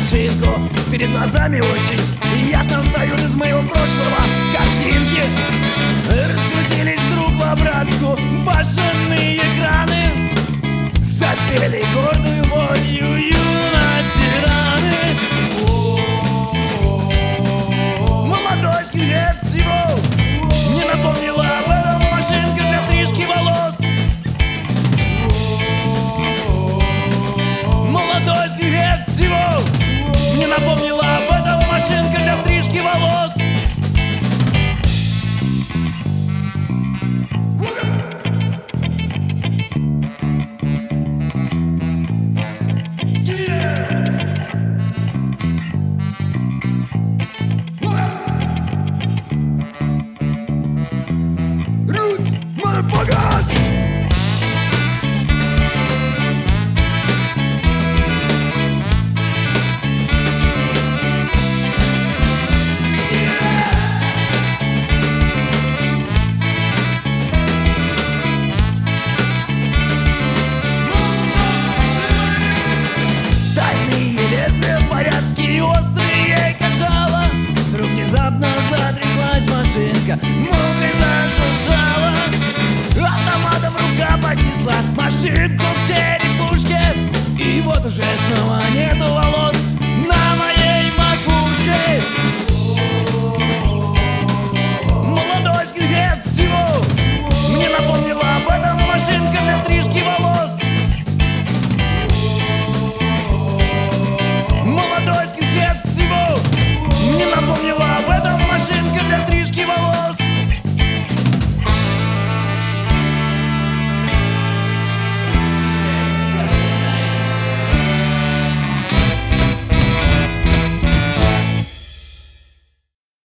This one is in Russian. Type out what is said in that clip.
машинку. Перед глазами очень ясно встают из моего прошлого картинки. Раскрутились вдруг в обратку башенные экраны, запели гордую болью юности раны. Молодой скелет всего мне напомнила об этом машинка для стрижки волос. Молодой скелет всего мне напомнила об этом машинка для стрижки волос. Roots, motherfuckers!